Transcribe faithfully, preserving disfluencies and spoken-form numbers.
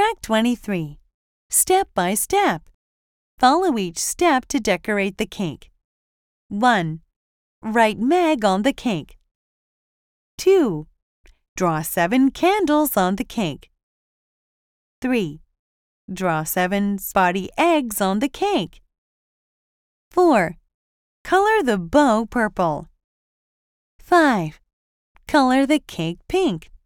Track twenty-three. Step by step. Follow each step to decorate the cake. one. Write Meg on the cake. two. Draw seven candles on the cake. three. Draw seven spotty eggs on the cake. four. Color the bow purple. five. Color the cake pink.